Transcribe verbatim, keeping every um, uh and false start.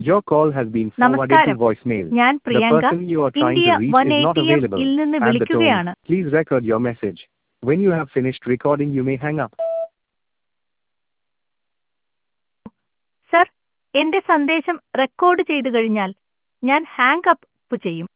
Your call has been forwarded to നമസ്കാരം. voicemail. ഞാൻ The Priyanka person you are trying India to reach one is not eighty available. എം ഇൽ നിന്ന് At the tone, വിളിക്കുകയാണ്. please record your message. When you have finished recording, you may hang up. Sir, എന്റെ സന്ദേശം record ചെയ്തു കഴിഞ്ഞാൽ ഞാൻ hang up ചെയ്യും.